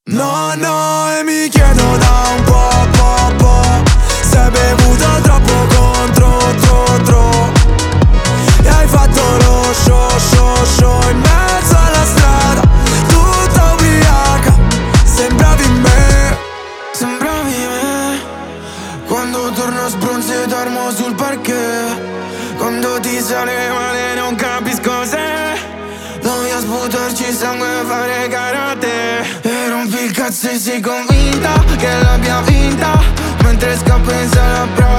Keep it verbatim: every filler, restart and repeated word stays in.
No, no, e mi chiedo da un po', po', po', se hai bevuto troppo contro, tro, tro, e hai fatto lo show, show, show in mezzo alla strada, tutta ubriaca, sembravi me, sembravi me, quando torno sbronzo e dormo sul parquet, quando ti sale male non capisco se voglio sputarci sangue e fare karate. E rompi il cazzo e sei convinta che l'abbia vinta, mentre scappo in sala pro.